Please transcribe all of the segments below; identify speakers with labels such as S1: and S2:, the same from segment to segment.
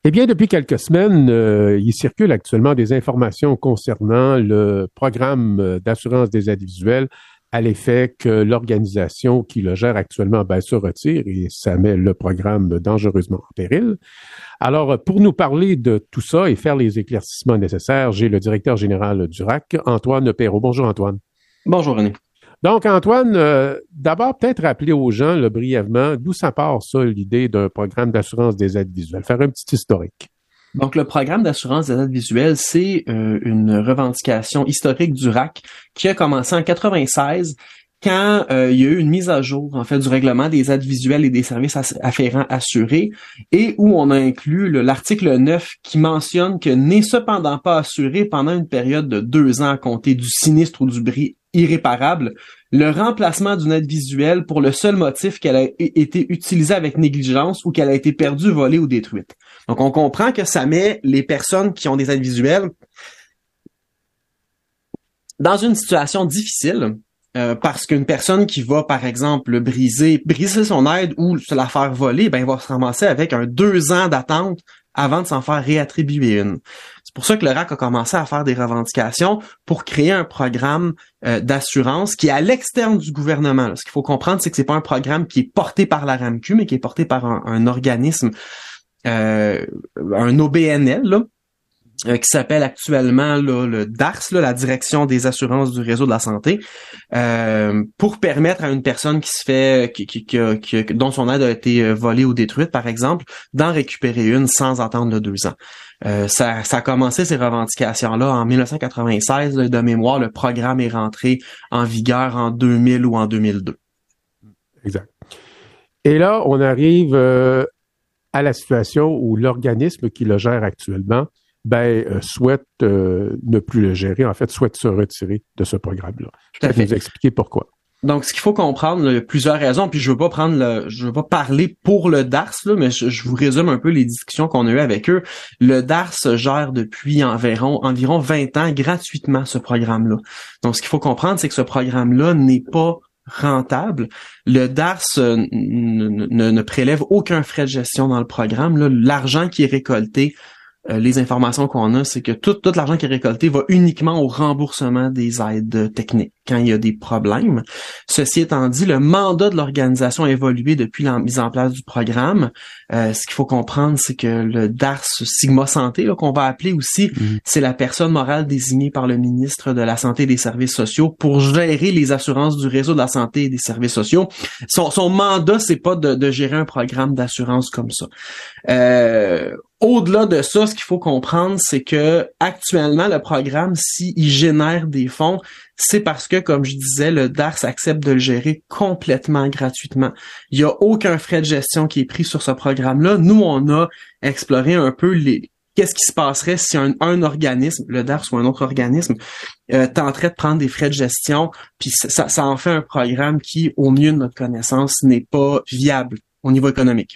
S1: Eh bien, depuis quelques semaines, il circule actuellement des informations concernant le programme d'assurance des aides visuelles à l'effet que l'organisation qui le gère actuellement se retire et ça met le programme dangereusement en péril. Alors, pour nous parler de tout ça et faire les éclaircissements nécessaires, j'ai le directeur général du RAC, Antoine Perrault. Bonjour Antoine.
S2: Bonjour René.
S1: Donc Antoine, d'abord peut-être rappeler aux gens brièvement d'où ça part ça, l'idée d'un programme d'assurance des aides visuelles. Faire un petit historique.
S2: Donc, le programme d'assurance des aides visuelles, c'est une revendication historique du RAC qui a commencé en 96 quand il y a eu une mise à jour en fait du règlement des aides visuelles et des services afférents assurés et où on a inclus l'article 9 qui mentionne que n'est cependant pas assuré pendant une période de 2 ans à compter du sinistre ou du bris irréparable le remplacement d'une aide visuelle pour le seul motif qu'elle a été utilisée avec négligence ou qu'elle a été perdue, volée ou détruite. Donc, on comprend que ça met les personnes qui ont des aides visuelles dans une situation difficile parce qu'une personne qui va, par exemple, briser son aide ou se la faire voler, il va se ramasser avec 2 ans d'attente avant de s'en faire réattribuer une. C'est pour ça que le RAC a commencé à faire des revendications pour créer un programme d'assurance qui est à l'externe du gouvernement. Là. Ce qu'il faut comprendre, c'est que c'est pas un programme qui est porté par la RAMQ, mais qui est porté par un organisme, un OBNL, là, qui s'appelle actuellement le DARS, la Direction des assurances du réseau de la santé, pour permettre à une personne qui se fait, dont son aide a été volée ou détruite, par exemple, d'en récupérer une sans attendre 2 ans. Ça a commencé ces revendications-là en 1996. De mémoire, le programme est rentré en vigueur en 2000 ou en 2002.
S1: Exact. Et là, on arrive à la situation où l'organisme qui le gère actuellement souhaite ne plus le gérer, en fait, souhaite se retirer de ce programme-là. Je vais vous expliquer pourquoi.
S2: Donc, ce qu'il faut comprendre, il y a plusieurs raisons, puis je veux pas parler pour le DARS, là, mais je vous résume un peu les discussions qu'on a eues avec eux. Le DARS gère depuis environ 20 ans gratuitement ce programme-là. Donc, ce qu'il faut comprendre, c'est que ce programme-là n'est pas rentable. Le DARS ne prélève aucun frais de gestion dans le programme. Là, l'argent qui est récolté, les informations qu'on a, c'est que tout l'argent qui est récolté va uniquement au remboursement des aides techniques quand il y a des problèmes. Ceci étant dit, le mandat de l'organisation a évolué depuis la mise en place du programme. Ce qu'il faut comprendre, c'est que le DARS Sigma Santé, là, qu'on va appeler aussi, c'est la personne morale désignée par le ministre de la Santé et des Services sociaux pour gérer les assurances du réseau de la santé et des services sociaux. Son mandat, c'est pas de gérer un programme d'assurance comme ça. Au-delà de ça, ce qu'il faut comprendre, c'est que actuellement, le programme, s'il génère des fonds, c'est parce que, comme je disais, le DARS accepte de le gérer complètement gratuitement. Il n'y a aucun frais de gestion qui est pris sur ce programme-là. Nous, on a exploré un peu qu'est-ce qui se passerait si un organisme, le DARS ou un autre organisme, tenterait de prendre des frais de gestion, puis ça en fait un programme qui, au mieux de notre connaissance, n'est pas viable au niveau économique.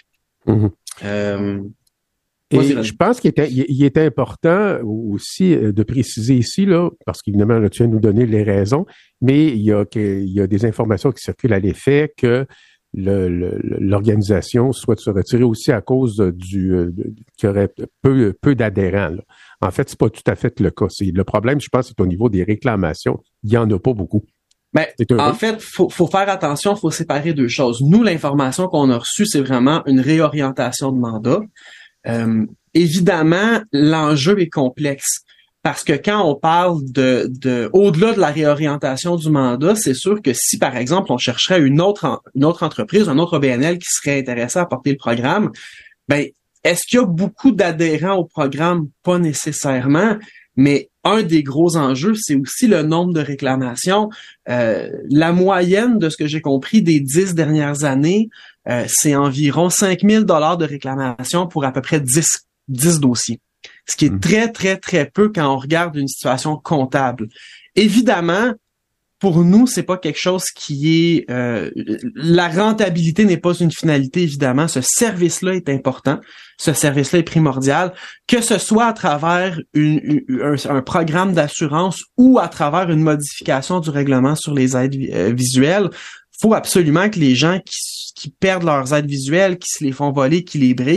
S1: Et je pense qu'il était important aussi de préciser ici, là, parce qu'évidemment, là, tu viens de nous donner les raisons, mais il y a des informations qui circulent à l'effet que l'organisation souhaite se retirer aussi à cause qu'il y aurait peu d'adhérents. Là. En fait, c'est pas tout à fait le cas. Le problème, je pense, c'est au niveau des réclamations. Il y en a pas beaucoup.
S2: En fait, faut faire attention, faut séparer 2 choses. Nous, l'information qu'on a reçue, c'est vraiment une réorientation de mandat. Évidemment, l'enjeu est complexe parce que quand on parle de au-delà de la réorientation du mandat, c'est sûr que si, par exemple, on chercherait une autre entreprise, un autre OBNL qui serait intéressé à porter le programme, est-ce qu'il y a beaucoup d'adhérents au programme? Pas nécessairement, mais un des gros enjeux, c'est aussi le nombre de réclamations. La moyenne, de ce que j'ai compris, des 10 dernières années, c'est environ 5 000 $ de réclamation pour à peu près 10 dossiers. Ce qui est très, très, très peu quand on regarde une situation comptable. Évidemment, pour nous, c'est pas quelque chose qui est... la rentabilité n'est pas une finalité, évidemment. Ce service-là est important. Ce service-là est primordial. Que ce soit à travers un programme d'assurance ou à travers une modification du règlement sur les aides visuelles, faut absolument que les gens qui perdent leurs aides visuelles, qui se les font voler, qui les brisent,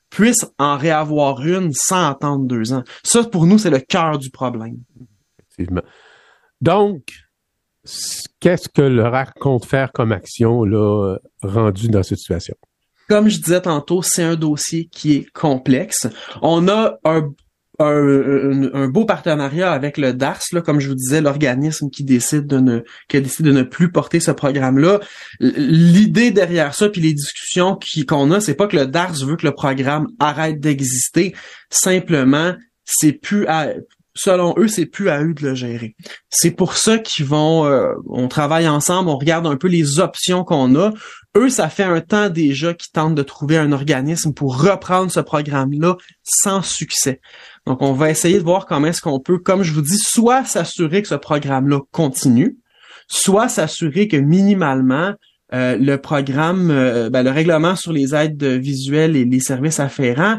S2: puisse en réavoir une sans attendre 2 ans. Ça, pour nous, c'est le cœur du problème.
S1: Effectivement. Donc, qu'est-ce que le RAC compte faire comme action là, rendue dans cette situation?
S2: Comme je disais tantôt, c'est un dossier qui est complexe. On a un beau partenariat avec le DARS, là, comme je vous disais, l'organisme qui décide de ne plus porter ce programme-là. L'idée derrière ça, puis les discussions qu'on a, c'est pas que le DARS veut que le programme arrête d'exister. Simplement, selon eux, c'est plus à eux de le gérer. C'est pour ça on travaille ensemble, on regarde un peu les options qu'on a. Eux, ça fait un temps déjà qu'ils tentent de trouver un organisme pour reprendre ce programme-là sans succès. Donc, on va essayer de voir comment est-ce qu'on peut, comme je vous dis, soit s'assurer que ce programme-là continue, soit s'assurer que minimalement, le programme, le règlement sur les aides visuelles et les services afférents,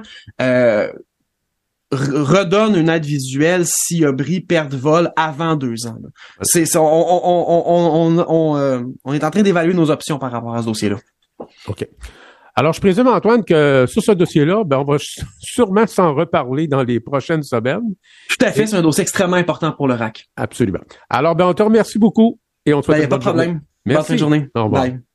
S2: redonne une aide visuelle si a bris, perte, vol avant 2 ans. Là. C'est ça. On est en train d'évaluer nos options par rapport à ce dossier-là.
S1: OK. Alors, je présume, Antoine, que sur ce dossier-là, on va sûrement s'en reparler dans les prochaines semaines.
S2: Tout à fait. C'est un dossier extrêmement important pour le RAC.
S1: Absolument. Alors, on te remercie beaucoup et on te souhaite
S2: il n'y a pas de problème.
S1: Merci.
S2: Bonne fin de journée.
S1: Au revoir.
S2: Bye.